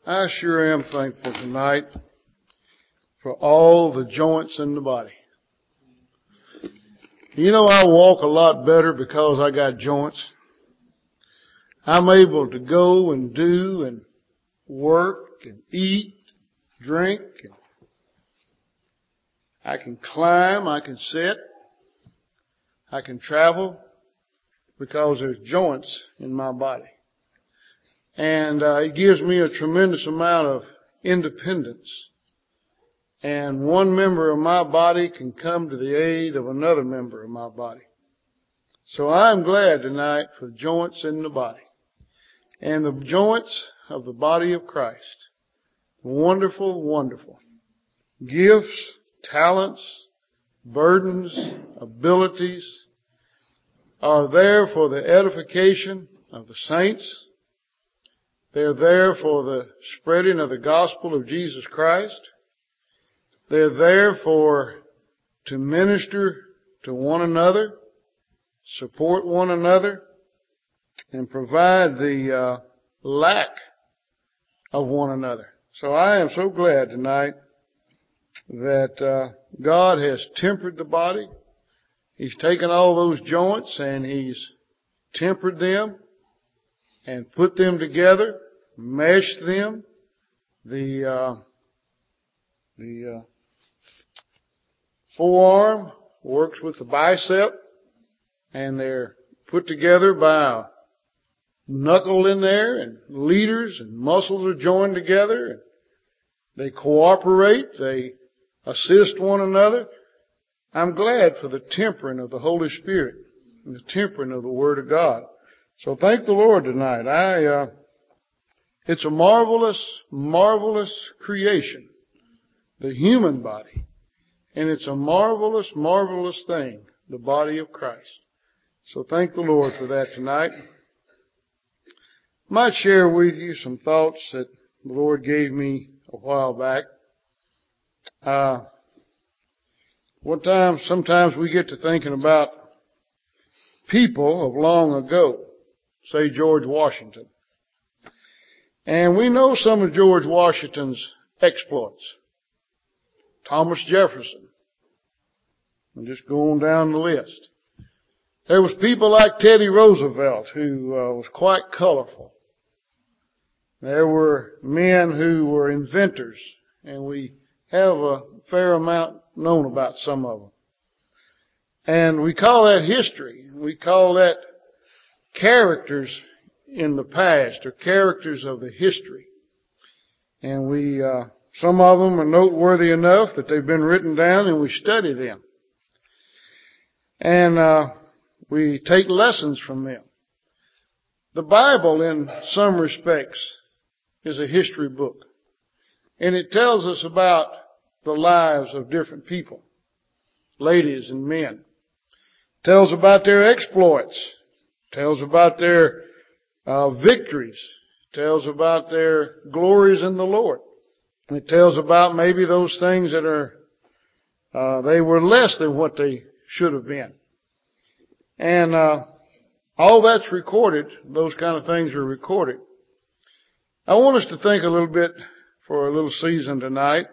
I sure am thankful tonight for all the joints in the body. You know, I walk a lot better because I got joints. I'm able to go and do and work and eat, drink. And I can climb, I can sit, I can travel because there's joints in my body. And it gives me a tremendous amount of independence. And one member of my body can come to the aid of another member of my body. So I'm glad tonight for the joints in the body. And the joints of the body of Christ. Wonderful, wonderful. Gifts, talents, burdens, abilities are there for the edification of the saints. They're there for the spreading of the gospel of Jesus Christ. They're there to minister to one another, support one another, and provide the lack of one another. So I am so glad tonight that God has tempered the body. He's taken all those joints and He's tempered them and put them together, meshed them. The forearm works with the bicep, and they're put together by a knuckle in there, and leaders and muscles are joined together, and they cooperate, they assist one another. I'm glad for the tempering of the Holy Spirit and the tempering of the Word of God. So thank the Lord tonight. It's a marvelous, marvelous creation, the human body. And it's a marvelous, marvelous thing, the body of Christ. So thank the Lord for that tonight. I might share with you some thoughts that the Lord gave me a while back. Sometimes we get to thinking about people of long ago, say George Washington. And we know some of George Washington's exploits. Thomas Jefferson. And just go on down the list. There was people like Teddy Roosevelt who was quite colorful. There were men who were inventors, and we have a fair amount known about some of them. And we call that history. We call that characters in the past, or characters of the history. And some of them are noteworthy enough that they've been written down and we study them. And we take lessons from them. The Bible, in some respects, is a history book. And it tells us about the lives of different people, ladies and men. It tells about their exploits. It tells about their victories. It tells about their glories in the Lord. It tells about maybe those things that they were less than what they should have been. And all that's recorded. Those kind of things are recorded. I want us to think a little bit for a little season tonight.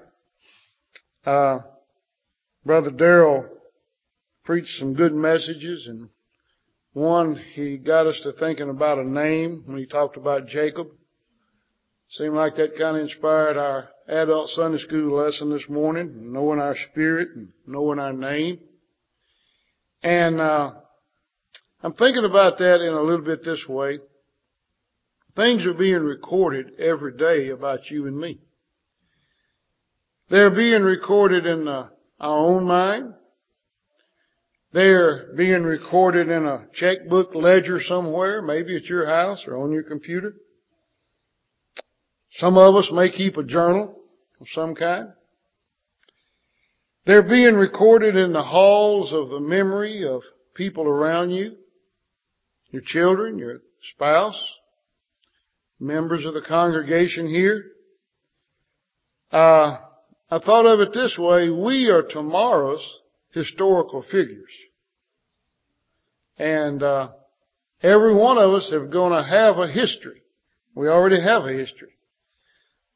Brother Darrell preached some good messages, and one, he got us to thinking about a name when he talked about Jacob. Seemed like that kind of inspired our adult Sunday school lesson this morning, knowing our spirit and knowing our name. And I'm thinking about that in a little bit this way. Things are being recorded every day about you and me. They're being recorded in our own mind. They're being recorded in a checkbook ledger somewhere, maybe at your house or on your computer. Some of us may keep a journal of some kind. They're being recorded in the halls of the memory of people around you, your children, your spouse, members of the congregation here. I thought of it this way: we are tomorrow's historical figures. And every one of us is going to have a history. We already have a history.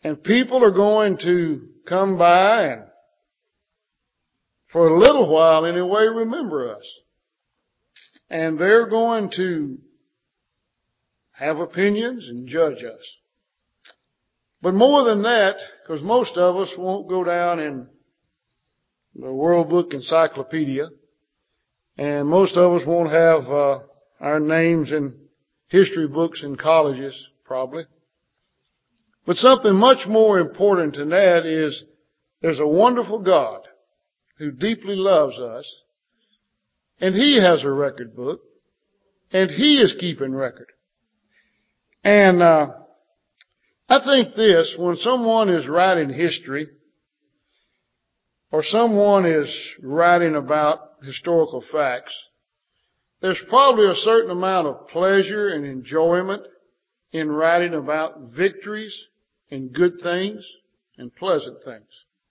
And people are going to come by and, for a little while anyway, remember us. And they're going to have opinions and judge us. But more than that, because most of us won't go down in the World Book Encyclopedia, and most of us won't have our names in history books in colleges, probably. But something much more important than that is there's a wonderful God who deeply loves us, and He has a record book, and He is keeping record. And I think this, when someone is writing history, or someone is writing about historical facts, there's probably a certain amount of pleasure and enjoyment in writing about victories and good things and pleasant things.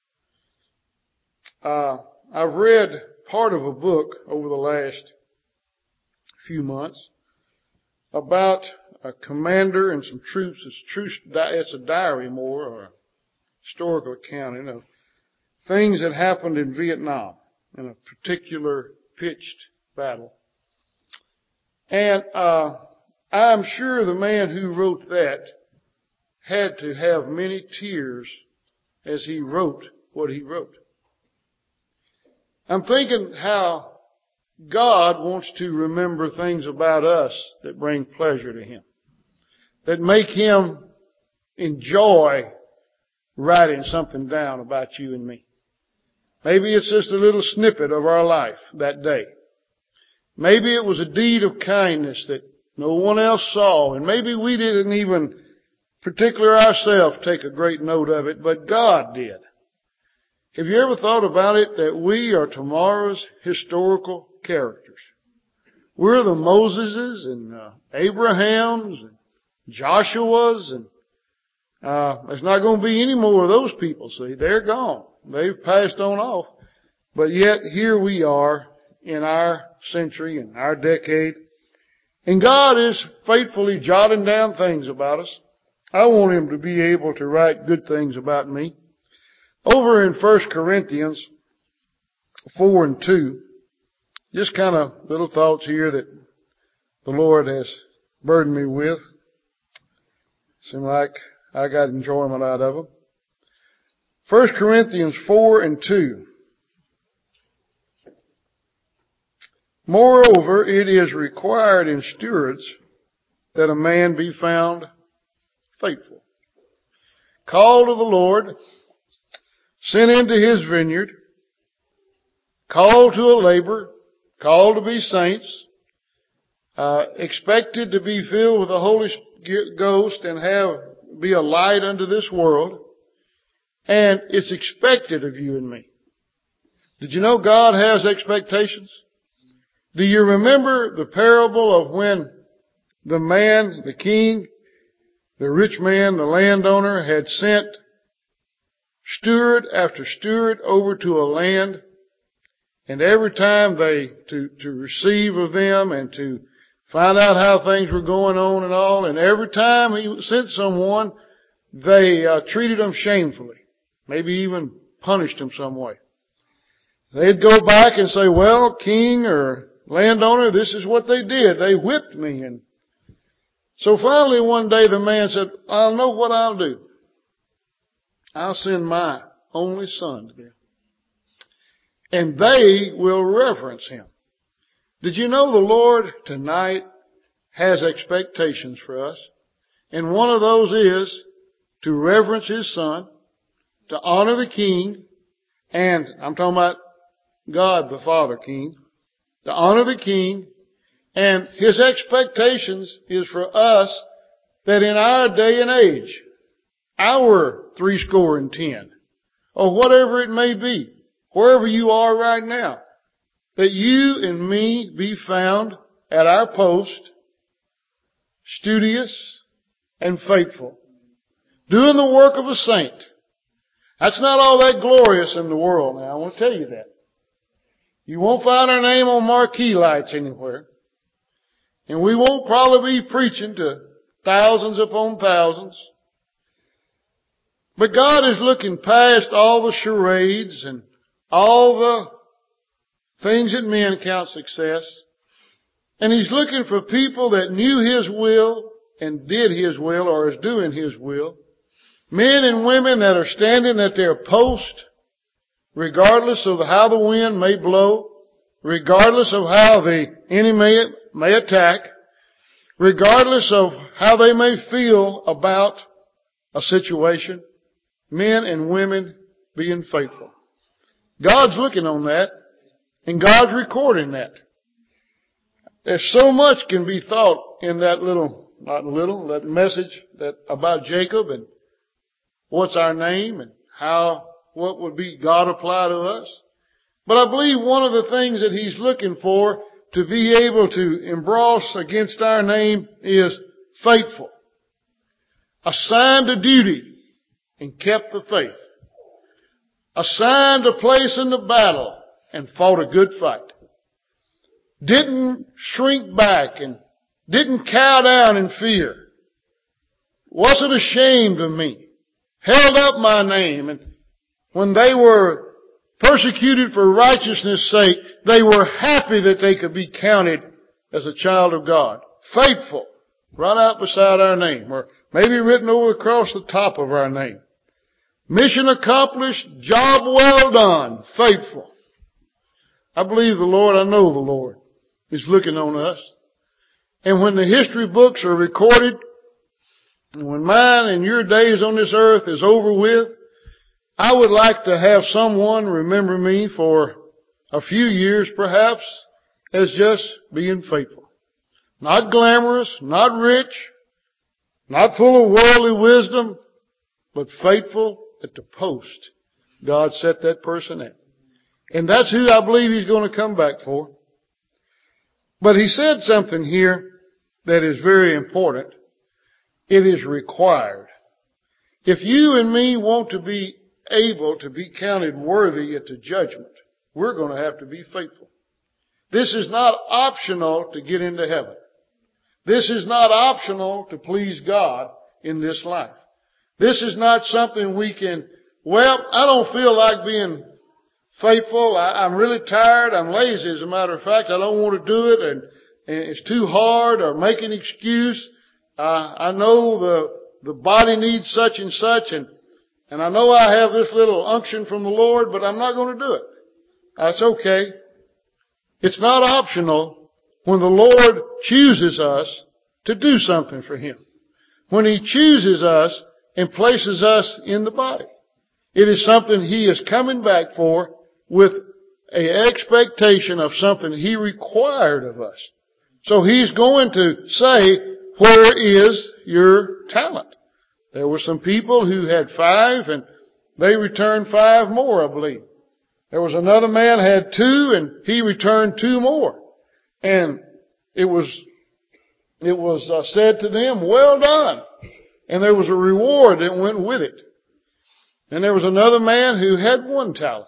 I've read part of a book over the last few months about a commander and some troops. It's a diary more, or a historical accounting of things that happened in Vietnam in a particular pitched battle. And I'm sure the man who wrote that had to have many tears as he wrote what he wrote. I'm thinking how God wants to remember things about us that bring pleasure to Him, that make Him enjoy writing something down about you and me. Maybe it's just a little snippet of our life that day. Maybe it was a deed of kindness that no one else saw, and maybe we didn't even particularly ourselves take a great note of it, but God did. Have you ever thought about it that we are tomorrow's historical characters? We're the Moseses and Abrahams and Joshuas, and there's not going to be any more of those people. See, they're gone. They've passed on off. But yet here we are in our century, in our decade. And God is faithfully jotting down things about us. I want Him to be able to write good things about me. Over in 1 Corinthians 4 and 2, just kind of little thoughts here that the Lord has burdened me with. Seem like I got enjoyment out of them. 1 Corinthians 4 and 2. Moreover, it is required in stewards that a man be found faithful, called of the Lord, sent into His vineyard, called to a labor, called to be saints, expected to be filled with the Holy Ghost and be a light unto this world. And it's expected of you and me. Did you know God has expectations? Do you remember the parable of when the man, the king, the rich man, the landowner had sent steward after steward over to a land, and every time to receive of them and to find out how things were going on and all, and every time he sent someone, they treated them shamefully, maybe even punished them some way. They'd go back and say, well, king or landowner, this is what they did. They whipped me. And so finally one day the man said, I'll know what I'll do. I'll send my only son to them, and they will reverence him. Did you know the Lord tonight has expectations for us? And one of those is to reverence His Son, to honor the King, and I'm talking about God the Father King, to honor the King, and His expectations is for us that in our day and age, our 70, or whatever it may be, wherever you are right now, that you and me be found at our post, studious and faithful, doing the work of a saint. That's not all that glorious in the world now, I want to tell you that. You won't find our name on marquee lights anywhere. And we won't probably be preaching to thousands upon thousands. But God is looking past all the charades and all the things that men count success. And He's looking for people that knew His will and did His will or is doing His will. Men and women that are standing at their post, regardless of how the wind may blow, regardless of how the enemy may attack, regardless of how they may feel about a situation, men and women being faithful. God's looking on that, and God's recording that. There's so much can be thought in that that message that about Jacob and what's our name and what would be God apply to us. But I believe one of the things that He's looking for to be able to embrace against our name is faithful. Assigned a duty and kept the faith. Assigned a place in the battle and fought a good fight. Didn't shrink back and didn't cower down in fear. Wasn't ashamed of me. Held up my name, and when they were persecuted for righteousness' sake, they were happy that they could be counted as a child of God. Faithful. Right out beside our name, or maybe written over across the top of our name. Mission accomplished, job well done, faithful. I believe the Lord, I know the Lord is looking on us. And when the history books are recorded, and when mine and your days on this earth is over with, I would like to have someone remember me for a few years perhaps as just being faithful. Not glamorous, not rich, not full of worldly wisdom, but faithful at the post God set that person at. And that's who I believe He's going to come back for. But He said something here that is very important. It is required. If you and me want to be able to be counted worthy at the judgment, we're going to have to be faithful. This is not optional to get into heaven. This is not optional to please God in this life. This is not something we can, I don't feel like being faithful. I'm really tired. I'm lazy, as a matter of fact. I don't want to do it, and it's too hard, or make an excuse. I know the body needs such and such, and I know I have this little unction from the Lord, but I'm not going to do it. That's okay. It's not optional when the Lord chooses us to do something for Him. When He chooses us and places us in the body. It is something He is coming back for with an expectation of something He required of us. So He's going to say, where is your talent? There were some people who had 5 and they returned 5 more, I believe. There was another man who had 2 and he returned 2 more. And it was said to them, well done. And there was a reward that went with it. And there was another man who had 1 talent.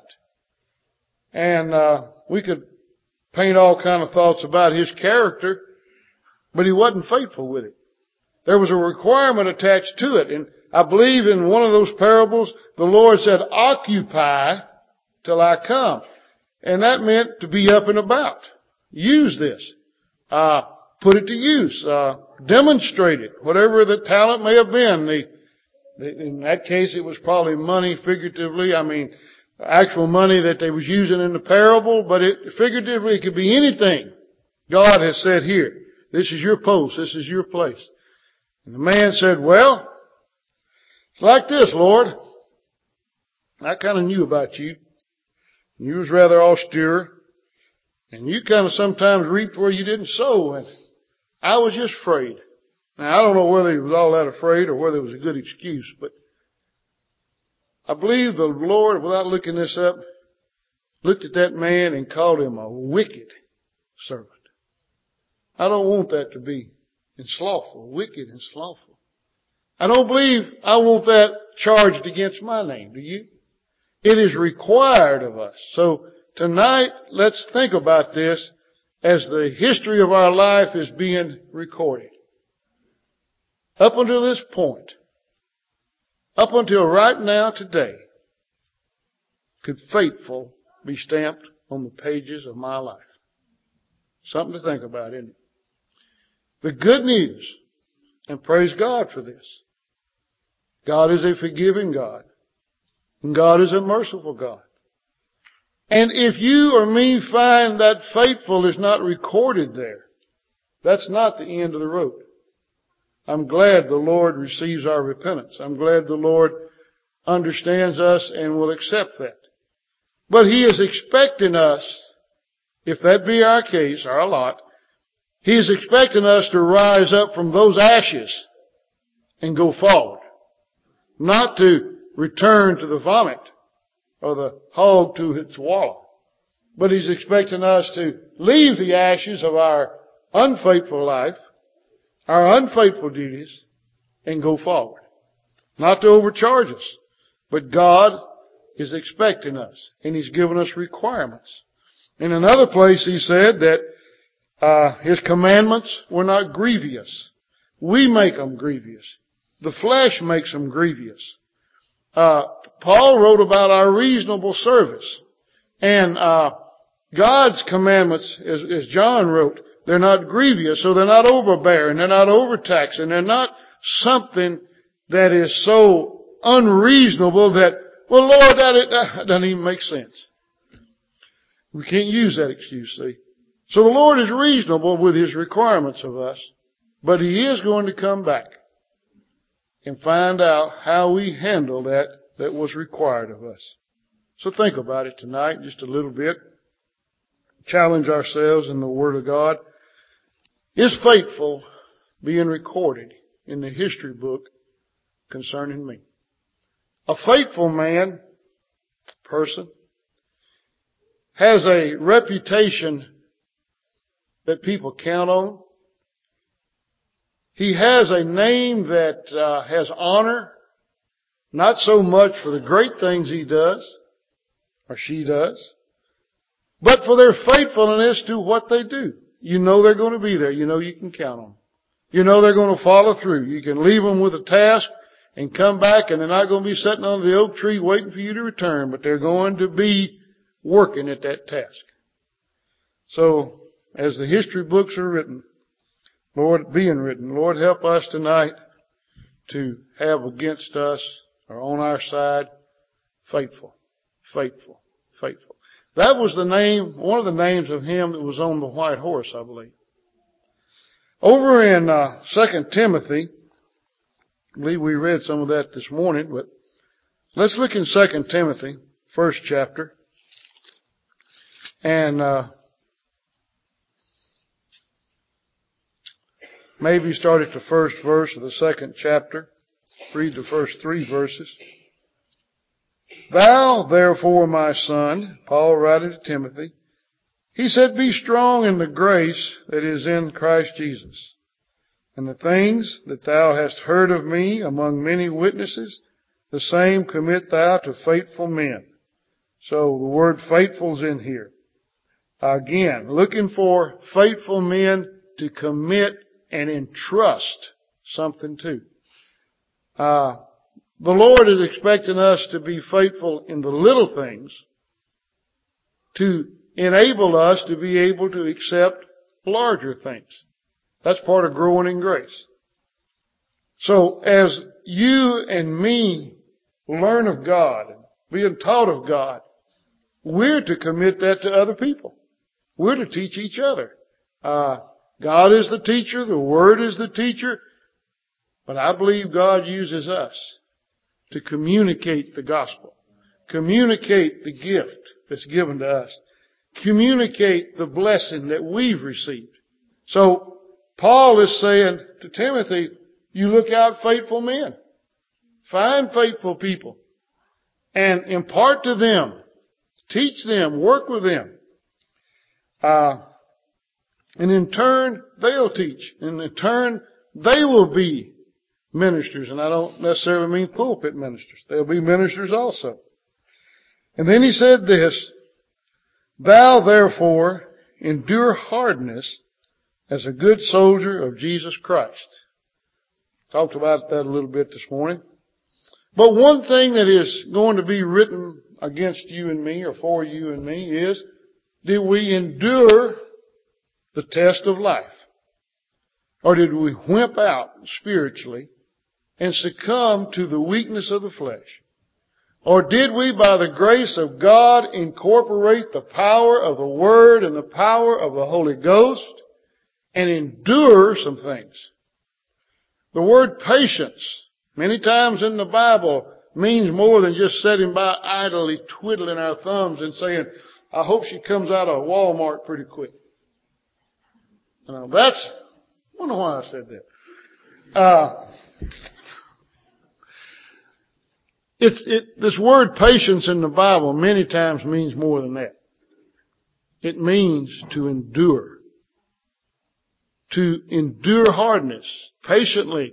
And we could paint all kind of thoughts about his character, but he wasn't faithful with it. There was a requirement attached to it. And I believe in one of those parables, the Lord said, occupy till I come. And that meant to be up and about. Use this. Put it to use. Demonstrate it. Whatever the talent may have been. In that case, it was probably money figuratively. I mean, actual money that they was using in the parable, but figuratively it could be anything. God has said, here, this is your post. This is your place. And the man said, well, it's like this, Lord. I kind of knew about you. You was rather austere. And you kind of sometimes reaped where you didn't sow. And I was just afraid. Now, I don't know whether he was all that afraid or whether it was a good excuse, but I believe the Lord, without looking this up, looked at that man and called him a wicked servant. I don't want that to be slothful, wicked and slothful. I don't believe I want that charged against my name. Do you? It is required of us. So tonight, let's think about this as the history of our life is being recorded. Up until this point, up until right now today, could faithful be stamped on the pages of my life? Something to think about, isn't it? The good news, and praise God for this, God is a forgiving God, and God is a merciful God. And if you or me find that faithful is not recorded there, that's not the end of the road. I'm glad the Lord receives our repentance. I'm glad the Lord understands us and will accept that. But He is expecting us, if that be our case, our lot, He is expecting us to rise up from those ashes and go forward. Not to return to the vomit or the hog to its wallow. But He's expecting us to leave the ashes of our unfaithful life, our unfaithful duties, and go forward. Not to overcharge us, but God is expecting us, and He's given us requirements. In another place He said that His commandments were not grievous. We make them grievous. The flesh makes them grievous. Paul wrote about our reasonable service. And God's commandments, as John wrote, they're not grievous, so they're not overbearing, they're not overtaxing, they're not something that is so unreasonable that, well, Lord, that doesn't even make sense. We can't use that excuse, see. So the Lord is reasonable with His requirements of us, but He is going to come back and find out how we handle that was required of us. So think about it tonight just a little bit. Challenge ourselves in the Word of God. Is faithful being recorded in the history book concerning me? A faithful person, has a reputation that people count on. He has a name that has honor, not so much for the great things he does, or she does, but for their faithfulness to what they do. You know they're going to be there. You know you can count on them. You know they're going to follow through. You can leave them with a task and come back, and they're not going to be sitting under the oak tree waiting for you to return, but they're going to be working at that task. So, as the history books are written, Lord, help us tonight to have against us or on our side faithful, faithful, faithful. That was the name, one of the names of him that was on the white horse, I believe. Over in 2 Timothy, I believe we read some of that this morning, but let's look in 2 Timothy, first chapter, and maybe start at the first verse of the second chapter. Read the first 3 verses. Thou, therefore, my son, Paul writing to Timothy, he said, be strong in the grace that is in Christ Jesus. And the things that thou hast heard of me among many witnesses, the same commit thou to faithful men. So the word faithful is in here. Again, looking for faithful men to commit and entrust something to. The Lord is expecting us to be faithful in the little things to enable us to be able to accept larger things. That's part of growing in grace. So as you and me learn of God, being taught of God, we're to commit that to other people. We're to teach each other. God is the teacher, the Word is the teacher, but I believe God uses us to communicate the gospel, communicate the gift that's given to us, communicate the blessing that we've received. So Paul is saying to Timothy, you look out faithful men. Find faithful people and impart to them, teach them, work with them. And in turn, they'll teach. And in turn, they will be ministers. And I don't necessarily mean pulpit ministers. They'll be ministers also. And then he said this, thou therefore endure hardness as a good soldier of Jesus Christ. Talked about that a little bit this morning. But one thing that is going to be written against you and me, or for you and me, is, did we endure the test of life? Or did we wimp out spiritually and succumb to the weakness of the flesh? Or did we, by the grace of God, incorporate the power of the Word and the power of the Holy Ghost and endure some things? The word patience, many times in the Bible, means more than just sitting by idly twiddling our thumbs and saying, I hope she comes out of Walmart pretty quick. I wonder why I said that. This word patience in the Bible many times means more than that. It means to endure. To endure hardness patiently.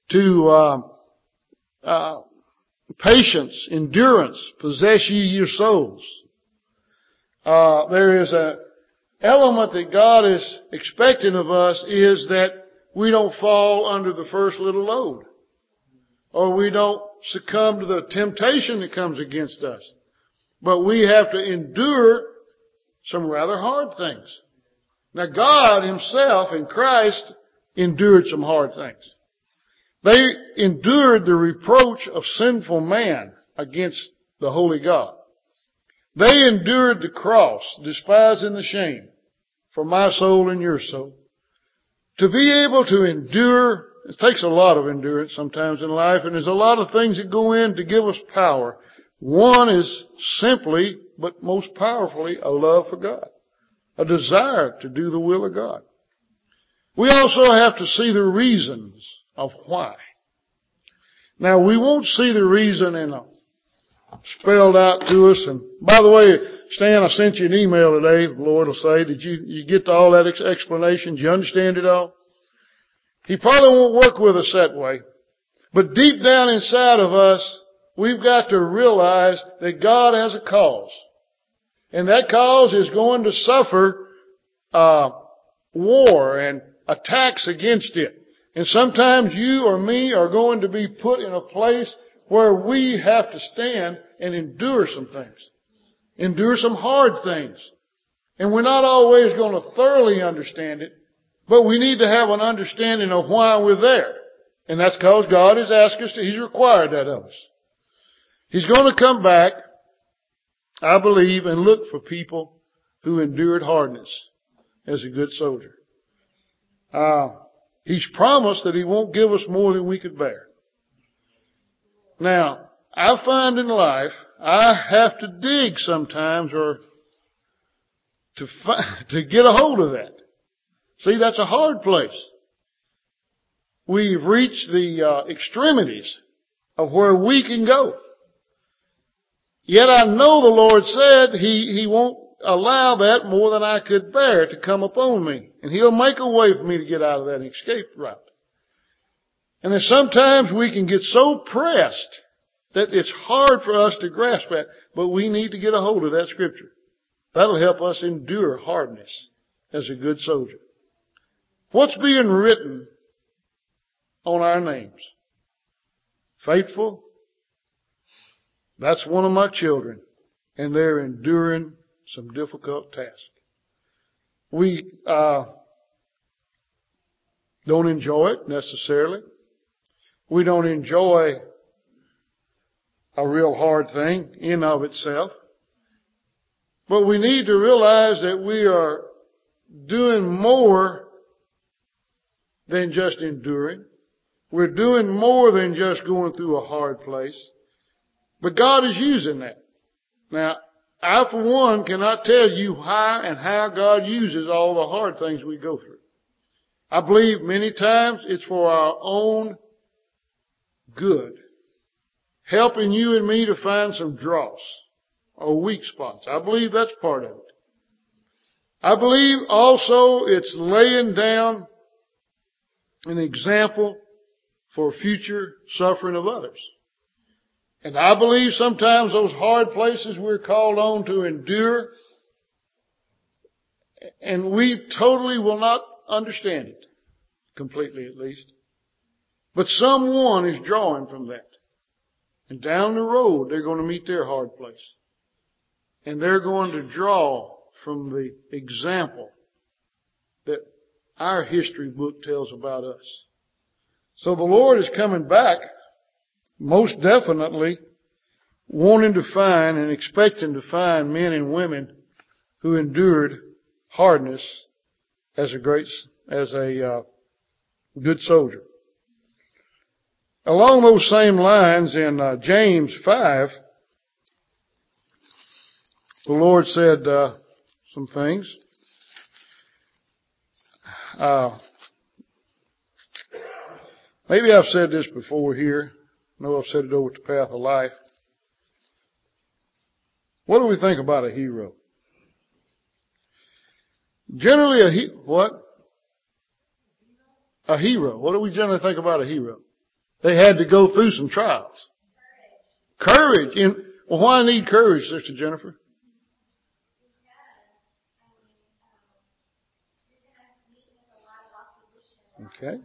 Patience, endurance, possess ye your souls. There is a element that God is expecting of us, is that we don't fall under the first little load, or we don't succumb to the temptation that comes against us. But we have to endure some rather hard things. Now, God Himself in Christ endured some hard things. They endured the reproach of sinful man against the holy God. They endured the cross, despising the shame, for my soul and your soul. To be able to endure, it takes a lot of endurance sometimes in life, and there's a lot of things that go in to give us power. One is simply, but most powerfully, a love for God. A desire to do the will of God. We also have to see the reasons of why. Now, we won't see the reason spelled out to us. And by the way, Stan, I sent you an email today, the Lord will say. Did you get to all that explanation? Did you understand it all? He probably won't work with us that way. But deep down inside of us, we've got to realize that God has a cause. And that cause is going to suffer war and attacks against it. And sometimes you or me are going to be put in a place where we have to stand and endure some things. Endure some hard things. And we're not always going to thoroughly understand it, but we need to have an understanding of why we're there. And that's because God has asked us to, He's required that of us. He's going to come back, I believe, and look for people who endured hardness as a good soldier. He's promised that He won't give us more than we could bear. Now, I find in life, I have to dig sometimes or to get a hold of that. See, that's a hard place. We've reached the extremities of where we can go. Yet I know the Lord said He won't allow that more than I could bear to come upon me. And He'll make a way for me to get out of that escape route. And then sometimes we can get so pressed that it's hard for us to grasp that, but we need to get a hold of that scripture. That'll help us endure hardness as a good soldier. What's being written on our names? Faithful. That's one of my children, and they're enduring some difficult tasks. We don't enjoy it necessarily. We don't enjoy a real hard thing in of itself. But we need to realize that we are doing more than just enduring. We're doing more than just going through a hard place. But God is using that. Now, I, for one, cannot tell you why and how God uses all the hard things we go through. I believe many times it's for our own good. Helping you and me to find some dross or weak spots. I believe that's part of it. I believe also it's laying down an example for future suffering of others. And I believe sometimes those hard places we're called on to endure, and we totally will not understand it, completely at least. But someone is drawing from that. And down the road, they're going to meet their hard place. And they're going to draw from the example that our history book tells about us. So the Lord is coming back, most definitely, wanting to find and expecting to find men and women who endured hardness as a good soldier. Along those same lines, in James 5, the Lord said some things. Maybe I've said this before here. I know I've said it over at the Path of Life. What do we think about a hero? Generally, what? A hero. What do we generally think about a hero? They had to go through some trials. Courage. Well, why need courage, Sister Jennifer? Okay.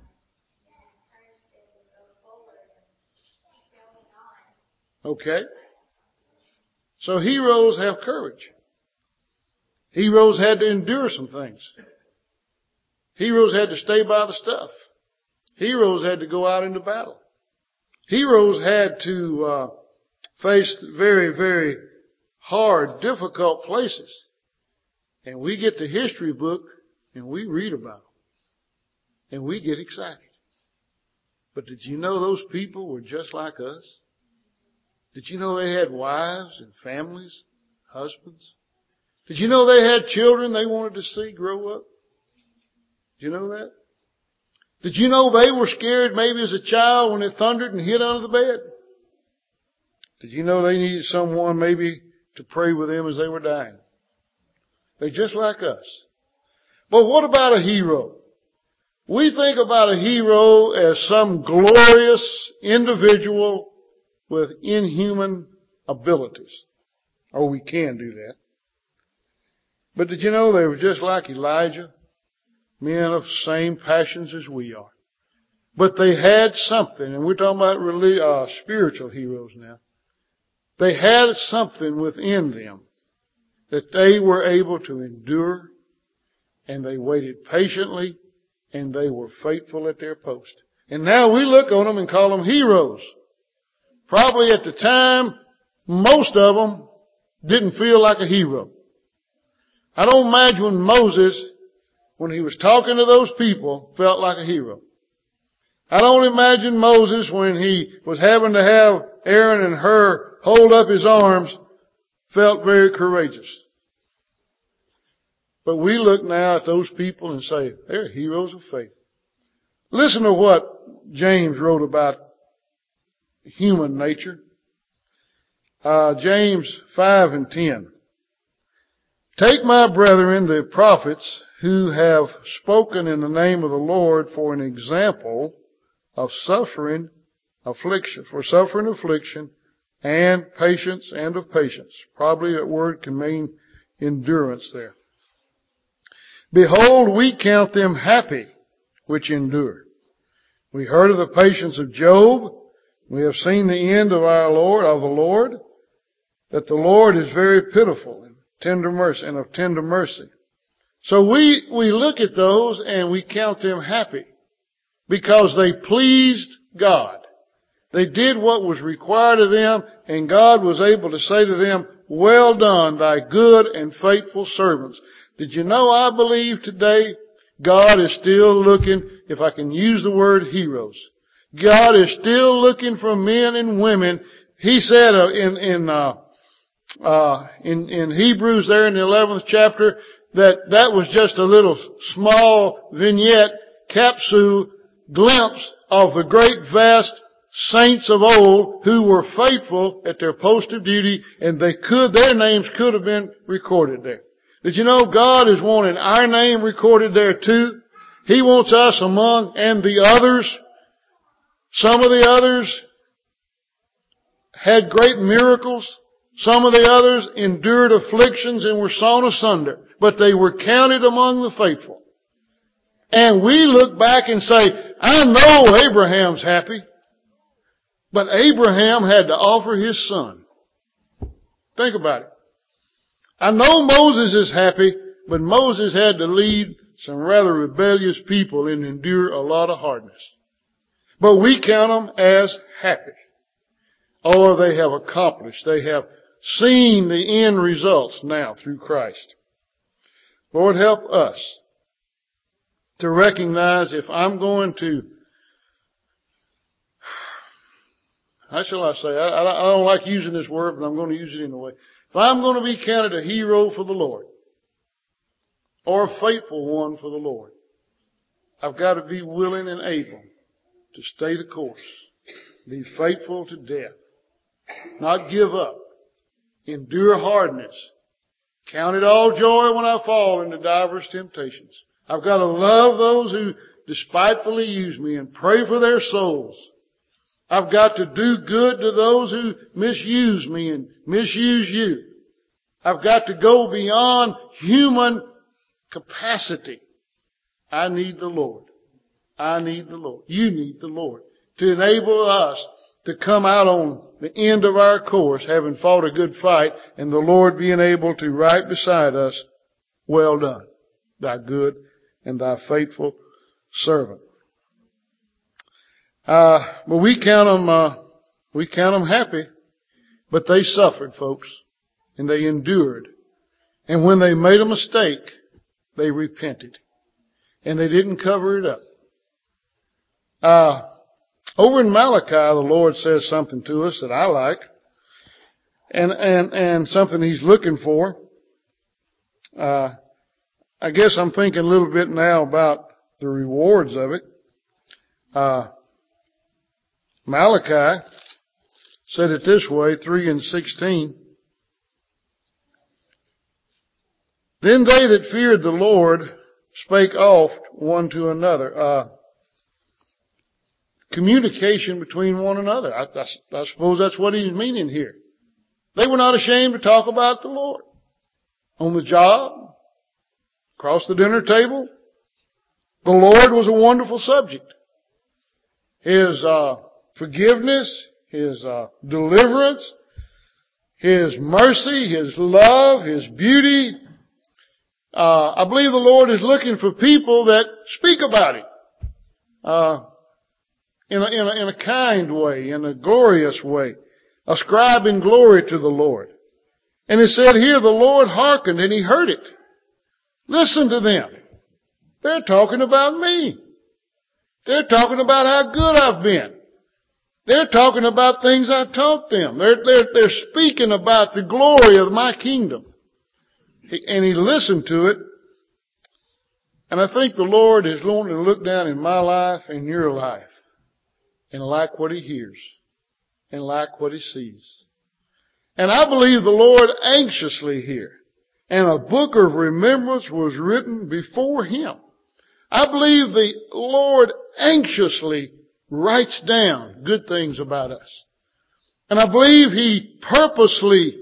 Okay. So heroes have courage. Heroes had to endure some things. Heroes had to stay by the stuff. Heroes had to go out into battle. Heroes had to face very, very hard, difficult places. And we get the history book and we read about them. And we get excited. But did you know those people were just like us? Did you know they had wives and families, husbands? Did you know they had children they wanted to see grow up? Did you know that? Did you know they were scared maybe as a child when it thundered and hid under the bed? Did you know they needed someone maybe to pray with them as they were dying? They're just like us. But what about a hero? We think about a hero as some glorious individual with inhuman abilities. Or we can do that. But did you know they were just like Elijah? Men of same passions as we are. But they had something, and we're talking about spiritual heroes now. They had something within them that they were able to endure, and they waited patiently, and they were faithful at their post. And now we look on them and call them heroes. Probably at the time, most of them didn't feel like a hero. I don't imagine Moses, when he was talking to those people, felt like a hero. I don't imagine Moses, when he was having to have Aaron and Hur hold up his arms, felt very courageous. But we look now at those people and say, they're heroes of faith. Listen to what James wrote about human nature. James 5:10. Take my brethren, the prophets, who have spoken in the name of the Lord for an example of suffering affliction, and patience and of patience. Probably that word can mean endurance there. Behold, we count them happy which endure. We heard of the patience of Job. We have seen the end of the Lord, that the Lord is very pitiful and tender mercy and of tender mercy. So we look at those and we count them happy because they pleased God. They did what was required of them, and God was able to say to them, well done, thy good and faithful servants. Did you know, I believe today God is still looking, if I can use the word heroes. God is still looking for men and women. He said in Hebrews there in the 11th chapter that was just a little small vignette, capsule, glimpse of the great vast saints of old who were faithful at their post of duty, and their names could have been recorded there. Did you know God is wanting our name recorded there too? He wants us among, and the others. Some of the others had great miracles. Some of the others endured afflictions and were sawn asunder. But they were counted among the faithful. And we look back and say, I know Abraham's happy. But Abraham had to offer his son. Think about it. I know Moses is happy, but Moses had to lead some rather rebellious people and endure a lot of hardness. But we count them as happy. Or they have accomplished. They have seen the end results now through Christ. Lord, help us to recognize if I'm going to, how shall I say, I don't like using this word, but I'm going to use it anyway. If I'm going to be counted a hero for the Lord, or a faithful one for the Lord, I've got to be willing and able to stay the course, be faithful to death, not give up, endure hardness, count it all joy when I fall into divers temptations. I've got to love those who despitefully use me and pray for their souls. I've got to do good to those who misuse me and misuse you. I've got to go beyond human capacity. I need the Lord. I need the Lord. You need the Lord to enable us to come out on the end of our course having fought a good fight, and the Lord being able to write beside us, well done, thy good and thy faithful servant. But we count them happy, but they suffered, folks, and they endured. And when they made a mistake, they repented, and they didn't cover it up. Over in Malachi, the Lord says something to us that I like, and something He's looking for. I guess I'm thinking a little bit now about the rewards of it. Malachi said it this way, 3:16. Then they that feared the Lord spake oft one to another. Communication between one another. I suppose that's what he's meaning here. They were not ashamed to talk about the Lord. On the job, across the dinner table, the Lord was a wonderful subject. His forgiveness, His deliverance, His mercy, His love, His beauty. I believe the Lord is looking for people that speak about Him. In a kind way, in a glorious way, ascribing glory to the Lord. And it said here, the Lord hearkened and He heard it. Listen to them. They're talking about me. They're talking about how good I've been. They're talking about things I taught them. They're speaking about the glory of my kingdom. And He listened to it. And I think the Lord is wanting to look down in my life and your life and like what He hears and like what He sees. And I believe the Lord anxiously hear. And a book of remembrance was written before Him. I believe the Lord anxiously writes down good things about us. And I believe He purposely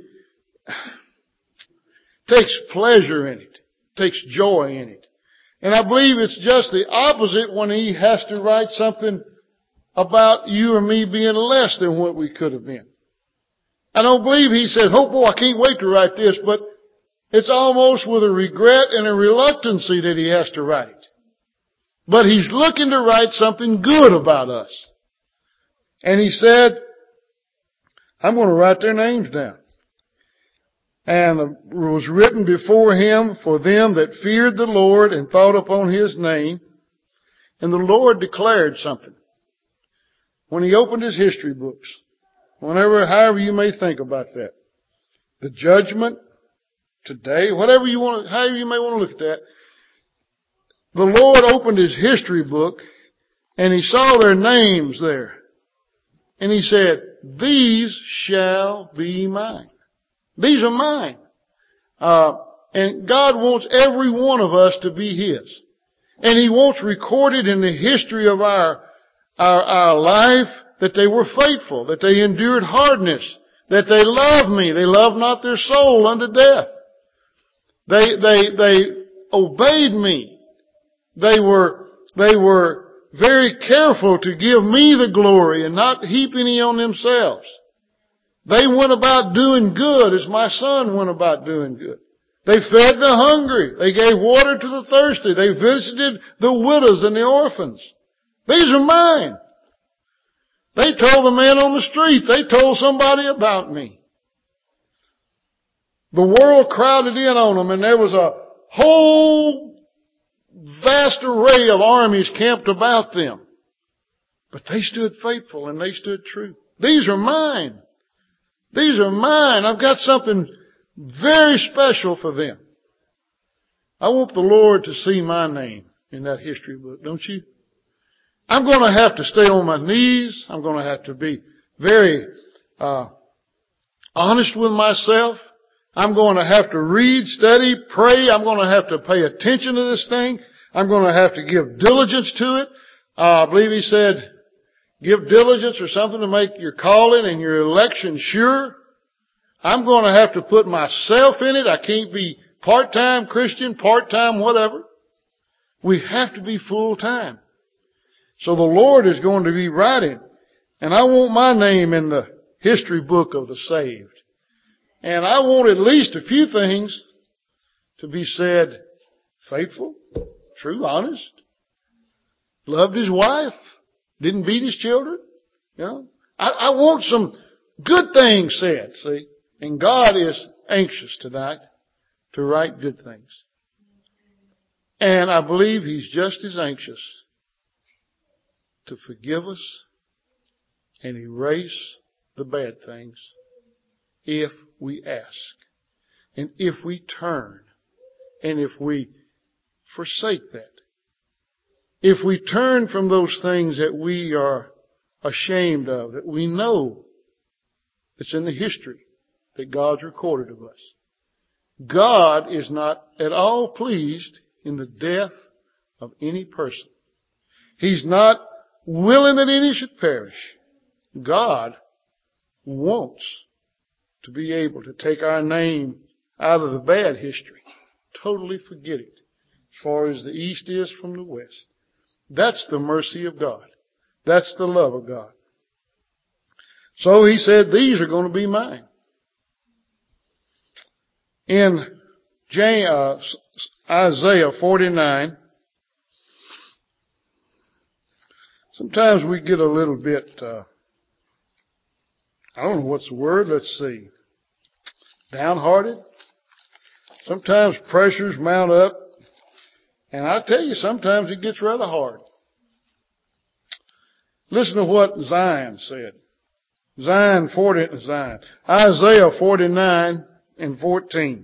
takes pleasure in it, takes joy in it. And I believe it's just the opposite when He has to write something about you or me being less than what we could have been. I don't believe He said, oh boy, I can't wait to write this, but it's almost with a regret and a reluctancy that He has to write it. But He's looking to write something good about us. And He said, I'm going to write their names down. And it was written before Him for them that feared the Lord and thought upon His name. And the Lord declared something. When He opened His history books, however you may think about that, the judgment today, however you may want to look at that, the Lord opened His history book and He saw their names there. And He said, these shall be mine. These are mine. And God wants every one of us to be His. And He wants recorded in the history of our life that they were faithful, that they endured hardness, that they loved me. They loved not their soul unto death. They obeyed me. They were very careful to give me the glory and not heap any on themselves. They went about doing good as my son went about doing good. They fed the hungry. They gave water to the thirsty. They visited the widows and the orphans. These are mine. They told the man on the street. They told somebody about me. The world crowded in on them, and there was a whole vast array of armies camped about them. But they stood faithful and they stood true. These are mine. These are mine. I've got something very special for them. I want the Lord to see my name in that history book, don't you? I'm going to have to stay on my knees. I'm going to have to be very honest with myself. I'm going to have to read, study, pray. I'm going to have to pay attention to this thing. I'm going to have to give diligence to it. I believe he said, give diligence or something to make your calling and your election sure. I'm going to have to put myself in it. I can't be part-time Christian, part-time whatever. We have to be full-time. So the Lord is going to be writing. And I want my name in the history book of the saved. And I want at least a few things to be said: faithful, true, honest, loved his wife, didn't beat his children. You know, I want some good things said, see. And God is anxious tonight to write good things. And I believe He's just as anxious to forgive us and erase the bad things if we ask, and if we turn, and if we forsake that. If we turn from those things that we are ashamed of, that we know it's in the history that God's recorded of us. God is not at all pleased in the death of any person. He's not willing that any should perish. God wants to be able to take our name out of the bad history, totally forget it, as far as the east is from the west. That's the mercy of God. That's the love of God. So he said, these are going to be mine. In Isaiah 49, sometimes we get a little bit, I don't know what's the word, let's see, downhearted. Sometimes pressures mount up. And I tell you, sometimes it gets rather hard. Listen to what Zion said. Isaiah 49 and 14.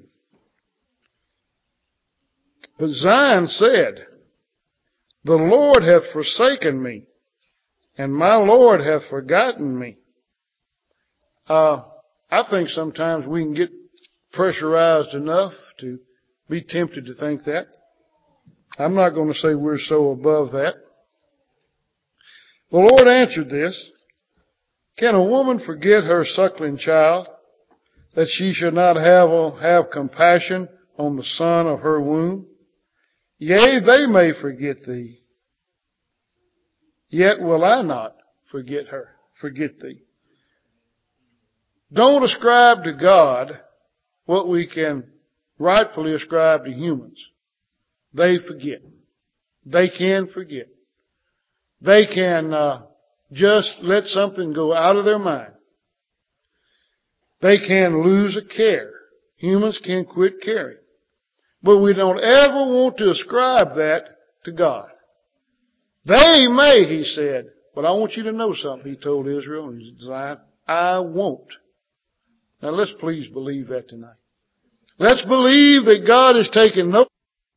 But Zion said, the Lord hath forsaken me, and my Lord hath forgotten me. I think sometimes we can get pressurized enough to be tempted to think that. I'm not going to say we're so above that. The Lord answered this, can a woman forget her suckling child, that she should not have compassion on the son of her womb? Yea, they may forget thee, yet will I not forget thee. Don't ascribe to God what we can rightfully ascribe to humans. They forget. They can forget. They can just let something go out of their mind. They can lose a care. Humans can quit caring. But we don't ever want to ascribe that to God. They may, he said, but I want you to know something, he told Israel in Zion, I won't. Now let's please believe that tonight. Let's believe that God has taken note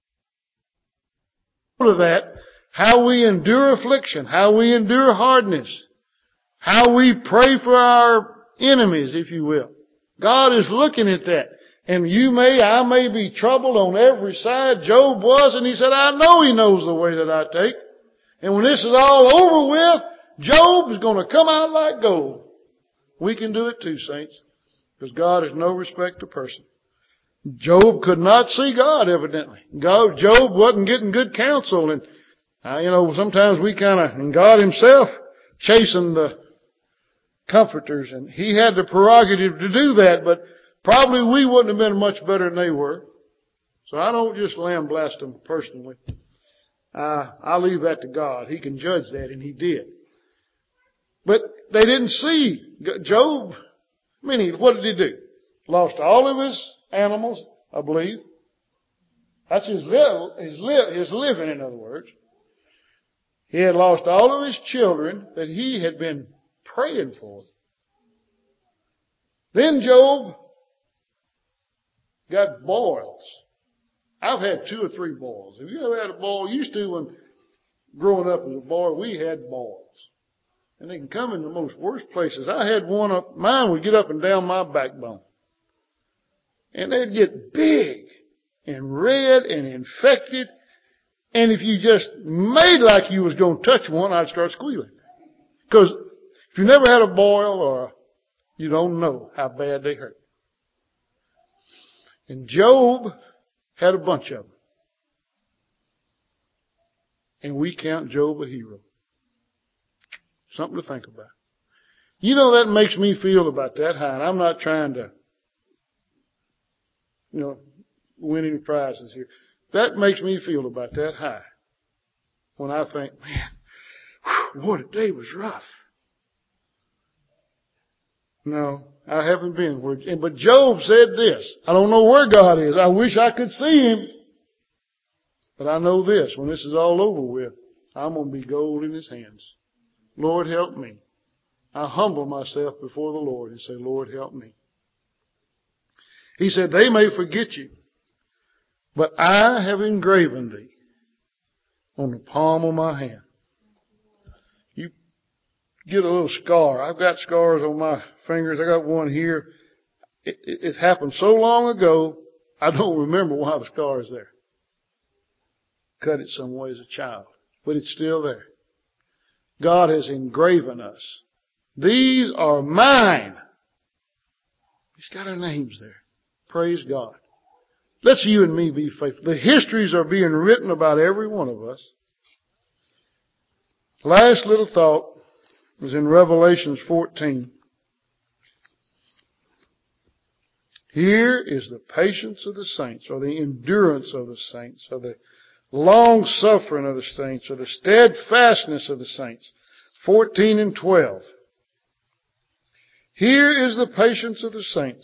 of that, how we endure affliction, how we endure hardness, how we pray for our enemies, if you will. God is looking at that. And I may be troubled on every side. Job was, and he said, I know he knows the way that I take. And when this is all over with, Job is going to come out like gold. We can do it too, saints, because God is no respecter of person. Job could not see God, evidently. Job wasn't getting good counsel, and Sometimes we and God himself chastened the comforters, and he had the prerogative to do that, but probably we wouldn't have been much better than they were. So I don't just lambaste them personally. I leave that to God. He can judge that, and he did. But they didn't see Job. What did he do? Lost all of his animals, I believe. That's his living, in other words. He had lost all of his children that he had been praying for. Then Job got boils. I've had 2 or 3 boils. Have you ever had a boil? Used to, when growing up as a boy, we had boils. And they can come in the most worst places. I had one up, mine would get up and down my backbone. And they'd get big and red and infected. And if you just made like you was going to touch one, I'd start squealing. Because if you never had a boil, you don't know how bad they hurt. And Job had a bunch of them. And we count Job a hero. Something to think about. That makes me feel about that high. And I'm not trying to, win any prizes here. That makes me feel about that high. When I think, man, boy, today was rough. No, I haven't been where, but Job said this. I don't know where God is. I wish I could see him. But I know this, when this is all over with, I'm going to be gold in his hands. Lord, help me. I humble myself before the Lord and say, Lord, help me. He said, they may forget you, but I have engraven thee on the palm of my hand. You get a little scar. I've got scars on my fingers. I got one here. It happened so long ago, I don't remember why the scar is there. Cut it some way as a child, but it's still there. God has engraven us. These are mine. He's got our names there. Praise God. Let's you and me be faithful. The histories are being written about every one of us. Last little thought was in Revelations 14. Here is the patience of the saints, or the endurance of the saints, or the long suffering of the saints, or the steadfastness of the saints. 14 and 12. Here is the patience of the saints.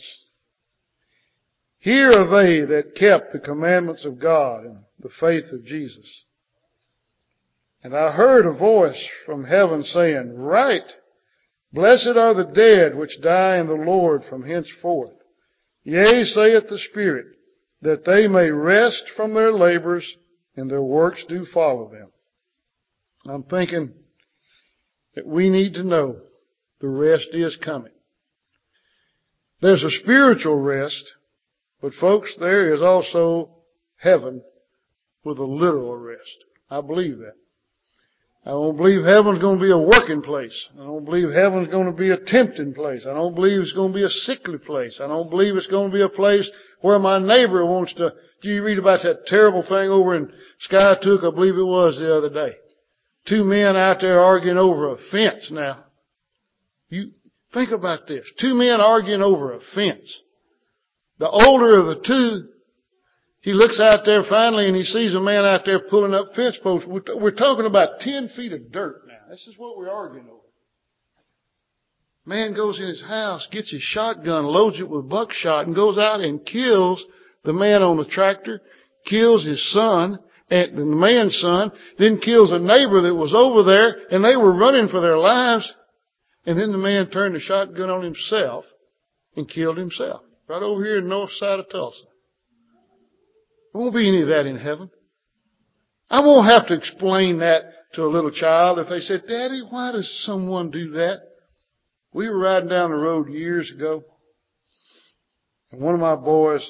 Here are they that kept the commandments of God and the faith of Jesus. And I heard a voice from heaven saying, Write, blessed are the dead which die in the Lord from henceforth. Yea, saith the Spirit, that they may rest from their labors, and their works do follow them. I'm thinking that we need to know the rest is coming. There's a spiritual rest, but folks, there is also heaven with a literal rest. I believe that. I don't believe heaven's going to be a working place. I don't believe heaven's going to be a tempting place. I don't believe it's going to be a sickly place. I don't believe it's going to be a place where my neighbor wants to. Do you read about that terrible thing over in Skiatook, I believe it was the other day? 2 men out there arguing over a fence now. You think about this. 2 men arguing over a fence. The older of the 2, he looks out there finally and he sees a man out there pulling up fence posts. We're talking about 10 feet of dirt now. This is what we're arguing over. Man goes in his house, gets his shotgun, loads it with buckshot, and goes out and kills the man on the tractor, kills his son, and the man's son, then kills a neighbor that was over there, and they were running for their lives. And then the man turned the shotgun on himself and killed himself. Right over here in the north side of Tulsa. There won't be any of that in heaven. I won't have to explain that to a little child if they said, Daddy, why does someone do that? We were riding down the road years ago, and one of my boys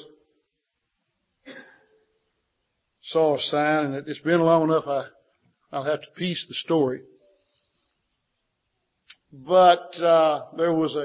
saw a sign, and it's been long enough I'll have to piece the story. But there was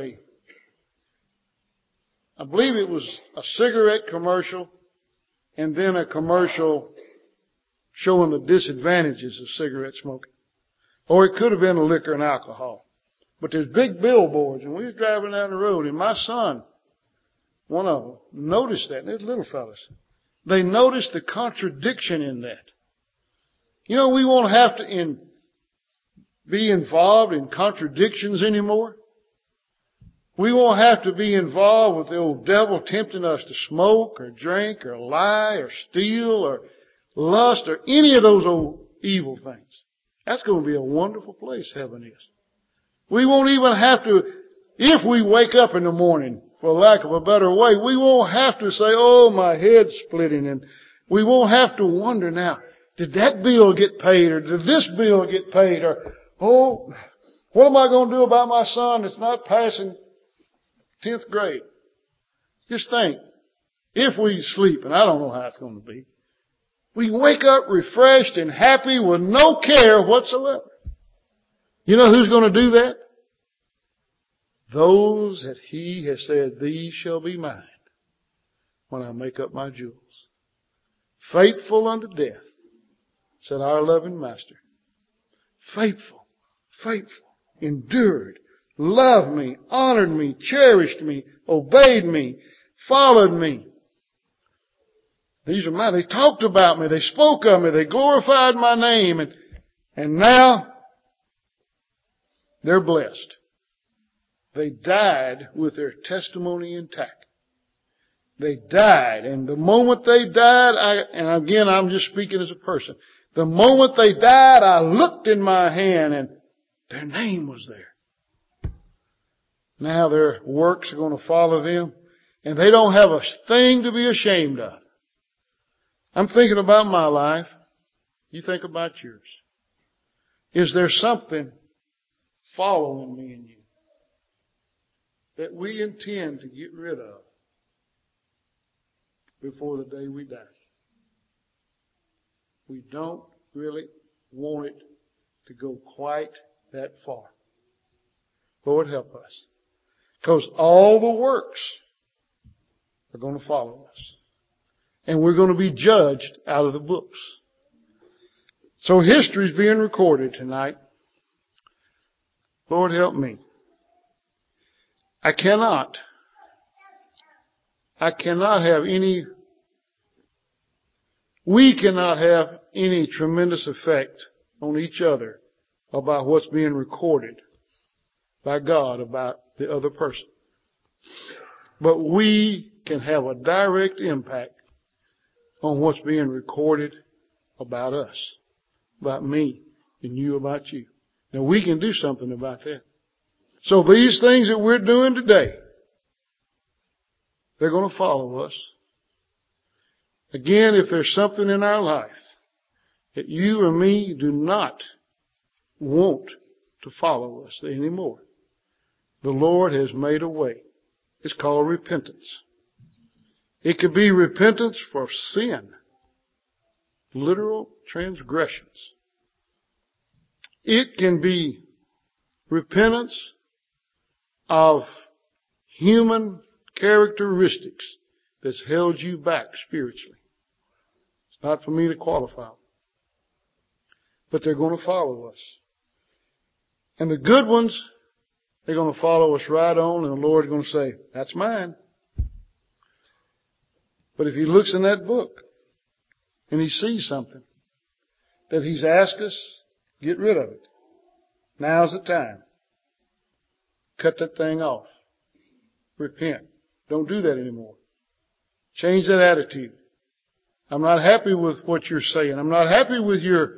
I believe it was a cigarette commercial, and then a commercial showing the disadvantages of cigarette smoking. Or it could have been liquor and alcohol. But there's big billboards, and we was driving down the road, and my son, one of them, noticed that. They're little fellas. They noticed the contradiction in that. You know, we won't have to be involved in contradictions anymore. We won't have to be involved with the old devil tempting us to smoke or drink or lie or steal or lust or any of those old evil things. That's going to be a wonderful place, heaven is. We won't even have to, if we wake up in the morning, for lack of a better way, we won't have to say, oh, my head's splitting. And we won't have to wonder now, did that bill get paid or did this bill get paid? Or, oh, what am I going to do about my son that's not passing 10th grade? Just think, if we sleep, and I don't know how it's going to be, we wake up refreshed and happy with no care whatsoever. You know who's going to do that? Those that he has said, these shall be mine when I make up my jewels. Faithful unto death, said our loving Master. Faithful, faithful, endured, loved me, honored me, cherished me, obeyed me, followed me. These are mine. They talked about me. They spoke of me. They glorified my name. And now they're blessed. They died with their testimony intact. They died. And the moment they died, and again, I'm just speaking as a person. The moment they died, I looked in my hand and their name was there. Now their works are going to follow them. And they don't have a thing to be ashamed of. I'm thinking about my life. You think about yours. Is there something following me and you that we intend to get rid of before the day we die? We don't really want it to go quite that far. Lord, help us. Because all the works are going to follow us. And we're going to be judged out of the books. So history is being recorded tonight. Lord, help me. I cannot have any, we cannot have any tremendous effect on each other about what's being recorded by God about the other person. But we can have a direct impact on what's being recorded about us, about me, and you about you. Now we can do something about that. So these things that we're doing today, they're going to follow us. Again, if there's something in our life that you or me do not want to follow us anymore, the Lord has made a way. It's called repentance. It could be repentance for sin, literal transgressions. It can be repentance of human characteristics that's held you back spiritually. It's not for me to qualify them. But they're going to follow us. And the good ones, they're going to follow us right on, and the Lord's going to say, that's mine. But if he looks in that book and he sees something that he's asked us, get rid of it. Now's the time. Cut that thing off. Repent. Don't do that anymore. Change that attitude. I'm not happy with what you're saying. I'm not happy with your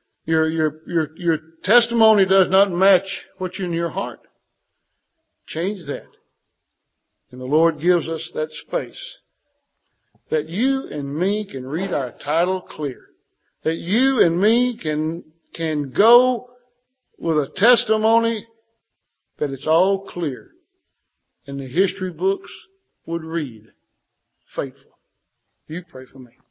testimony does not match what's in your heart. Change that. And the Lord gives us that space that you and me can read our title clear. That you and me can go with a testimony that it's all clear. And the history books would read, faithful. You pray for me.